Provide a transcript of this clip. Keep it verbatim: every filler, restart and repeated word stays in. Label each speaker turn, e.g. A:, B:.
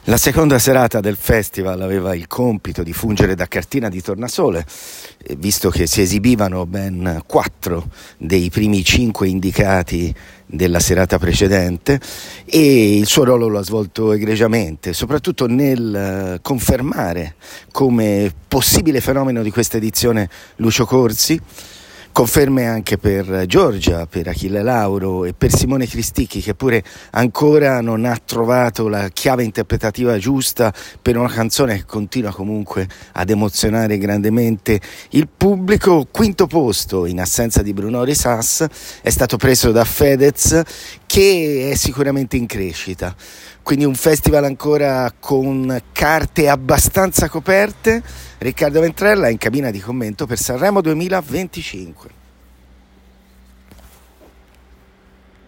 A: La seconda serata del festival aveva il compito di fungere da cartina di tornasole, visto che si esibivano ben quattro dei primi cinque indicati della serata precedente, e il suo ruolo lo ha svolto egregiamente, soprattutto nel confermare come possibile fenomeno di questa edizione Lucio Corsi. Conferme anche per Giorgia, per Achille Lauro e per Simone Cristicchi, che pure ancora non ha trovato la chiave interpretativa giusta per una canzone che continua comunque ad emozionare grandemente il pubblico. Quinto posto, in assenza di Bruno Risas, è stato preso da Fedez, che è sicuramente in crescita. Quindi un festival ancora con carte abbastanza coperte. Riccardo Ventrella in cabina di commento per Sanremo duemilaventicinque.